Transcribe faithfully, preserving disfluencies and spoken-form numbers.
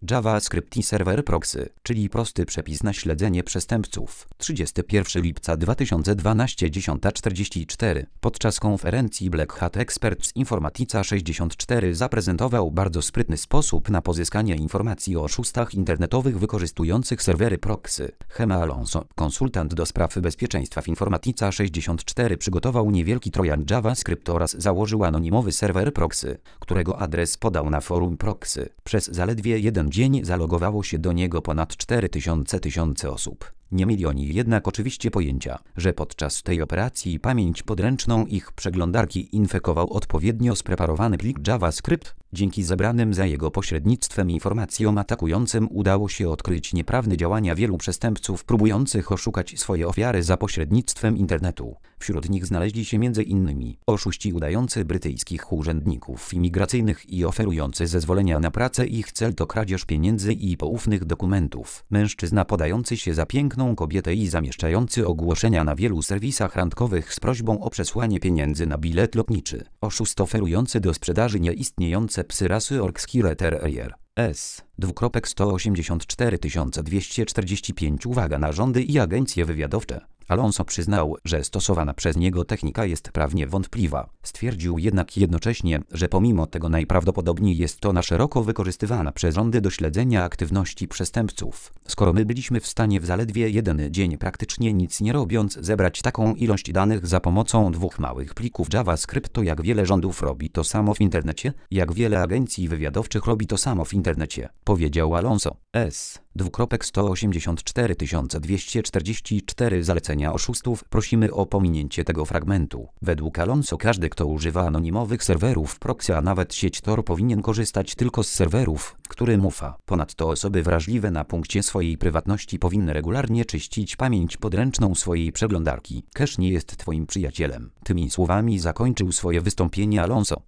JavaScript i serwer proxy, czyli prosty przepis na śledzenie przestępców. trzydziestego pierwszego lipca dwa tysiące dwunastego, dziesiąta czterdzieści cztery. Podczas konferencji Black Hat Experts Informatica sześćdziesiąt cztery zaprezentował bardzo sprytny sposób na pozyskanie informacji o oszustach internetowych wykorzystujących serwery proxy. Chema Alonso, konsultant do spraw bezpieczeństwa w Informatica sześćdziesiąt cztery, przygotował niewielki trojan JavaScript oraz założył anonimowy serwer proxy, którego adres podał na forum proxy. Przez zaledwie jeden dzień zalogowało się do niego ponad cztery tysiące tysiące osób. Nie mieli oni jednak oczywiście pojęcia, że podczas tej operacji pamięć podręczną ich przeglądarki infekował odpowiednio spreparowany plik JavaScript. Dzięki zebranym za jego pośrednictwem informacjom atakującym udało się odkryć nieprawne działania wielu przestępców próbujących oszukać swoje ofiary za pośrednictwem internetu. Wśród nich znaleźli się między innymi oszuści udający brytyjskich urzędników imigracyjnych i oferujący zezwolenia na pracę. Ich cel to kradzież pieniędzy i poufnych dokumentów. Mężczyzna podający się za piękną kobietę i zamieszczający ogłoszenia na wielu serwisach randkowych z prośbą o przesłanie pieniędzy na bilet lotniczy. Oszust oferujący do sprzedaży nieistniejące psy rasy Yorkshire Terrier. S. sto osiemdziesiąt cztery tysiące dwieście czterdzieści pięć. Uwaga, narządy i agencje wywiadowcze. Alonso przyznał, że stosowana przez niego technika jest prawnie wątpliwa. Stwierdził jednak jednocześnie, że pomimo tego najprawdopodobniej jest ona szeroko wykorzystywana przez rządy do śledzenia aktywności przestępców. Skoro my byliśmy w stanie w zaledwie jeden dzień, praktycznie nic nie robiąc, zebrać taką ilość danych za pomocą dwóch małych plików JavaScript, to jak wiele rządów robi to samo w internecie? Jak wiele agencji wywiadowczych robi to samo w internecie? Powiedział Alonso. S. sto osiemdziesiąt cztery tysiące dwieście czterdzieści cztery. Zalecenia oszustów. Prosimy o pominięcie tego fragmentu. Według Alonso każdy, kto używa anonimowych serwerów proxy, a nawet sieć Tor, powinien korzystać tylko z serwerów, którym ufa. Ponadto osoby wrażliwe na punkcie swojej prywatności powinny regularnie czyścić pamięć podręczną swojej przeglądarki. Cache nie jest twoim przyjacielem. Tymi słowami zakończył swoje wystąpienie Alonso.